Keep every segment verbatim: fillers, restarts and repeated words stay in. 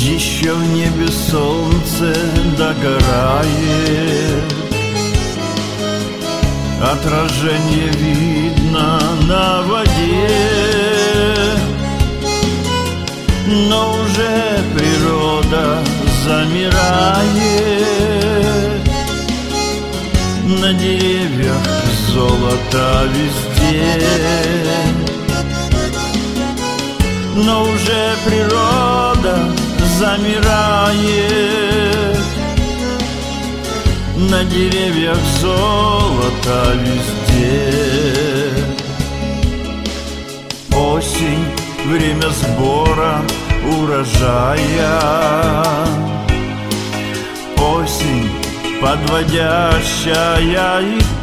Еще в небе солнце догорает, отражение видно на воде, но уже природа замирает. На деревьях золото везде, но уже природа замирает. На деревьях золото везде. Осень, время сбора урожая. Осень, подводящая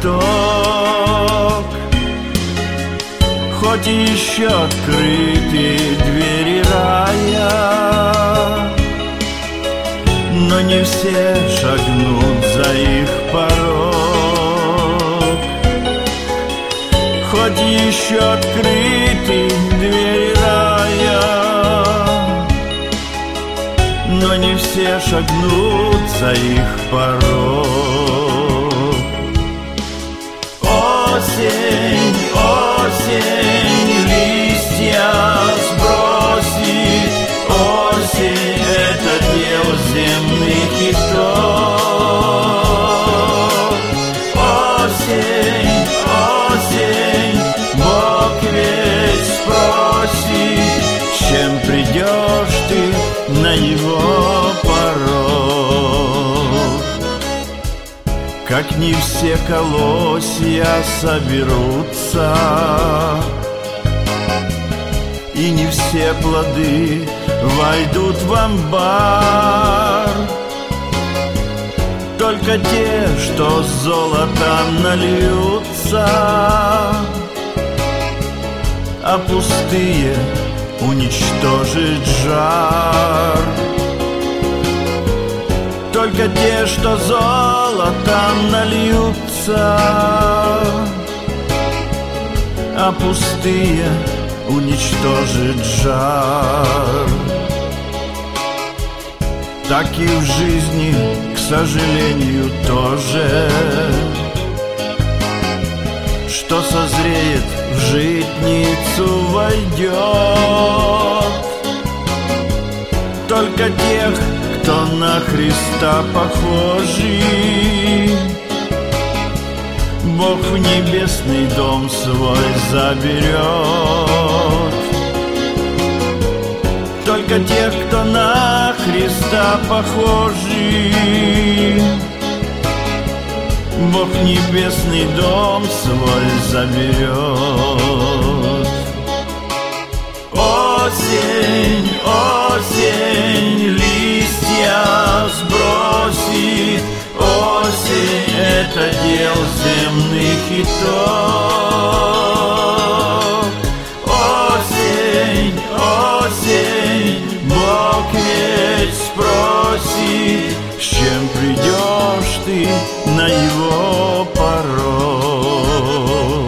итог. Хоть еще открыты двери рая, но не все шагнут за их порог. Хоть еще открыты двери рая, но не все шагнут за их порог. Осень, осень, листья сбросит. Осень — это дело земных хитов. Осень, осень, Бог ведь спросит, чем придешь ты на его порог. Как не все колосья соберутся, и не все плоды войдут в амбар. Только те, что золотом нальются, а пустые уничтожит жар. Только те, что золотом нальются, а пустые уничтожит жар. Так и в жизни, к сожалению, тоже. Что созреет, в житницу войдет. Только тех, кто на Христа похожий, Бог в небесный дом свой заберет. Только тех, кто на Христа похожий, Бог в небесный дом свой заберет. Осень, осень, листья сбросит. Осень — это дело земных хитов. Осень, осень, Бог ведь спросит, с чем придешь ты на его порог.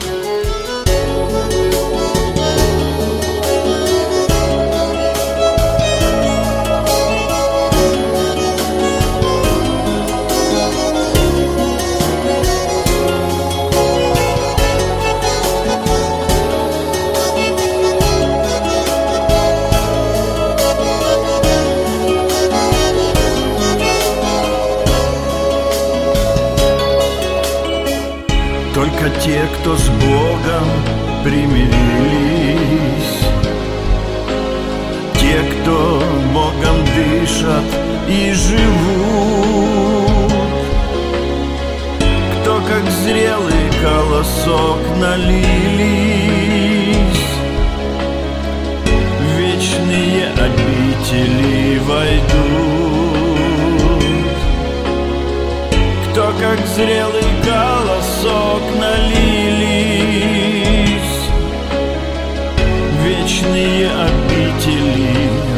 Только те, кто с Богом примирились, те, кто Богом дышат и живут, кто как зрелый колосок налились, в вечные обители войдут. Кто как зрелый колосок налились, в вечные обители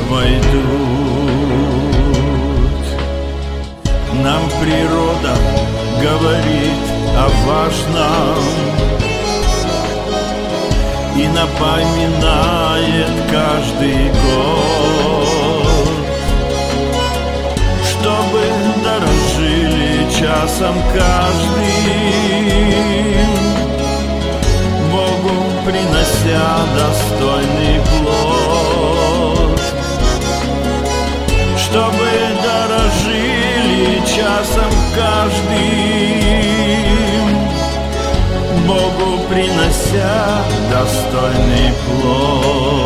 войдут. Нам природа говорит о важном и напоминает каждый год. часом каждым, Богу принося достойный плод, чтобы дорожили часом каждым, Богу принося достойный плод.